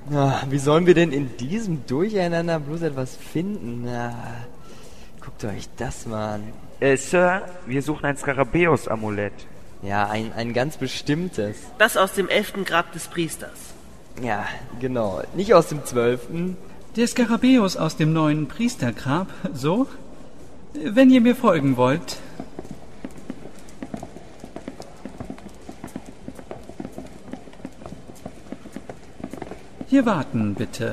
Wie sollen wir denn in diesem Durcheinander bloß etwas finden? Guckt euch das mal an. Sir, wir suchen ein Skarabäus-Amulett. Ja, ein ganz bestimmtes. Das aus dem 11. Grab des Priesters. Ja, genau. Nicht aus dem 12. Der Skarabäus aus dem 9. Priestergrab, so? Wenn ihr mir folgen wollt. Hier warten, bitte.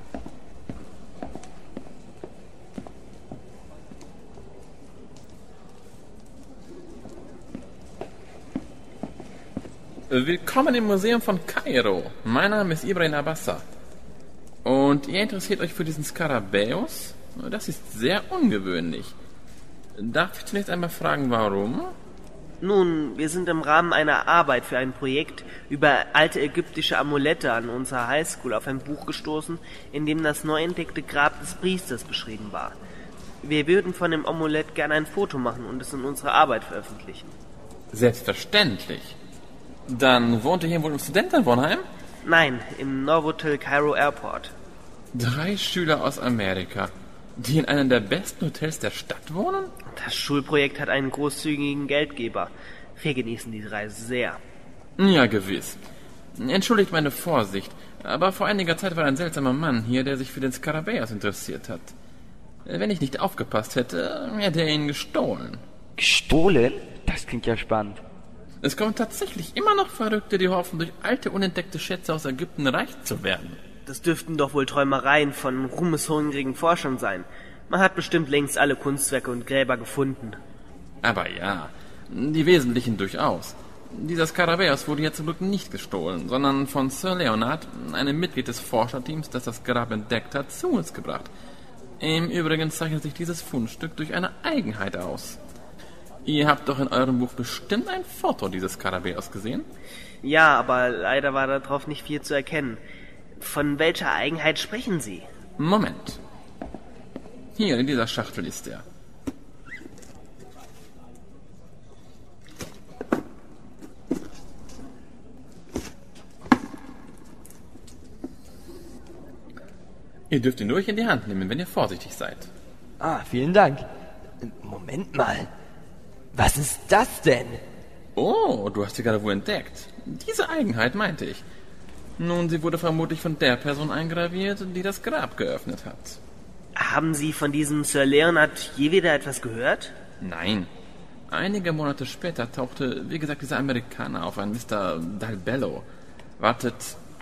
Willkommen im Museum von Kairo. Mein Name ist Ibrahim Abassa. Und ihr interessiert euch für diesen Skarabäus? Das ist sehr ungewöhnlich. Darf ich zunächst einmal fragen, warum? Nun, wir sind im Rahmen einer Arbeit für ein Projekt über alte ägyptische Amulette an unserer Highschool auf ein Buch gestoßen, in dem das neu entdeckte Grab des Priesters beschrieben war. Wir würden von dem Amulett gerne ein Foto machen und es in unserer Arbeit veröffentlichen. Selbstverständlich. Dann wohnt ihr hier wohl im Studentenwohnheim? Nein, im Novotel Cairo Airport. 3 Schüler aus Amerika, die in einem der besten Hotels der Stadt wohnen? Das Schulprojekt hat einen großzügigen Geldgeber. Wir genießen diese Reise sehr. Ja, gewiss. Entschuldigt meine Vorsicht, aber vor einiger Zeit war ein seltsamer Mann hier, der sich für den Skarabäus interessiert hat. Wenn ich nicht aufgepasst hätte, hätte er ihn gestohlen. Gestohlen? Das klingt ja spannend. Es kommen tatsächlich immer noch Verrückte, die hoffen, durch alte, unentdeckte Schätze aus Ägypten reich zu werden. Das dürften doch wohl Träumereien von ruhmeshungrigen Forschern sein. Man hat bestimmt längst alle Kunstwerke und Gräber gefunden. Aber ja, die wesentlichen durchaus. Dieser Skarabäus wurde ja zum Glück nicht gestohlen, sondern von Sir Leonard, einem Mitglied des Forscherteams, das das Grab entdeckt hat, zu uns gebracht. Im Übrigen zeichnet sich dieses Fundstück durch eine Eigenheit aus. Ihr habt doch in eurem Buch bestimmt ein Foto dieses Skarabäus gesehen? Ja, aber leider war darauf nicht viel zu erkennen. Von welcher Eigenheit sprechen Sie? Moment. Hier in dieser Schachtel ist er. Ihr dürft ihn ruhig in die Hand nehmen, wenn ihr vorsichtig seid. Vielen Dank. Moment mal. Was ist das denn? Oh, du hast sie gerade wohl entdeckt. Diese Eigenheit meinte ich. Nun, sie wurde vermutlich von der Person eingraviert, die das Grab geöffnet hat. Haben Sie von diesem Sir Leonard je wieder etwas gehört? Nein. Einige Monate später tauchte, wie gesagt, dieser Amerikaner auf, ein Mr. Dalbello. Wartet.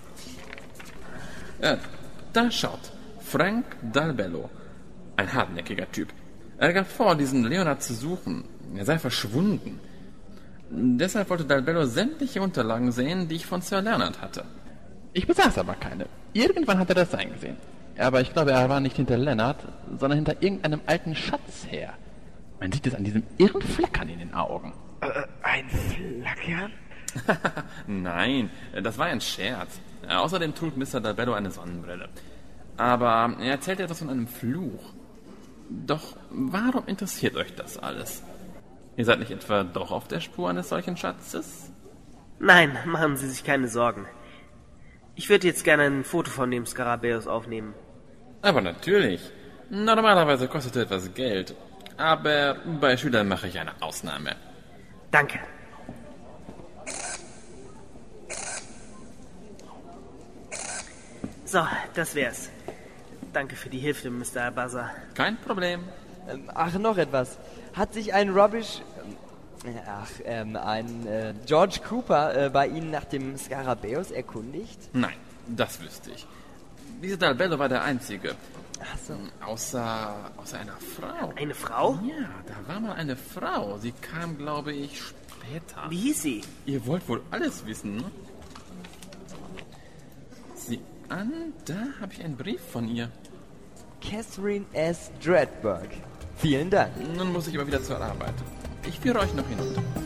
Da schaut. Frank Dalbello. Ein hartnäckiger Typ. Er gab vor, diesen Leonard zu suchen. Er sei verschwunden. Deshalb wollte Dalbello sämtliche Unterlagen sehen, die ich von Sir Leonard hatte. Ich besaß aber keine. Irgendwann hat er das eingesehen. Aber ich glaube, er war nicht hinter Leonard, sondern hinter irgendeinem alten Schatz her. Man sieht es an diesem irren Flackern in den Augen. Ein Flackern? Nein, das war ein Scherz. Außerdem trug Mr. Dalbello eine Sonnenbrille. Aber er erzählte etwas von einem Fluch. Doch warum interessiert euch das alles? Ihr seid nicht etwa doch auf der Spur eines solchen Schatzes? Nein, machen Sie sich keine Sorgen. Ich würde jetzt gerne ein Foto von dem Skarabäus aufnehmen. Aber natürlich. Normalerweise kostet es etwas Geld. Aber bei Schülern mache ich eine Ausnahme. Danke. So, das wär's. Danke für die Hilfe, Mr. Abassa. Kein Problem. Noch etwas. Hat sich ein George Cooper bei Ihnen nach dem Skarabäus erkundigt? Nein, das wüsste ich. Dieser Dalbello war der Einzige. Ach so. Außer einer Frau. Eine Frau? Ja, da war mal eine Frau. Sie kam, glaube ich, später. Wie hieß sie? Ihr wollt wohl alles wissen, ne? Sieh an, da habe ich einen Brief von ihr. Catherine S. Dredberg. Vielen Dank. Nun muss ich aber wieder zur Arbeit. Ich führe euch noch hinunter.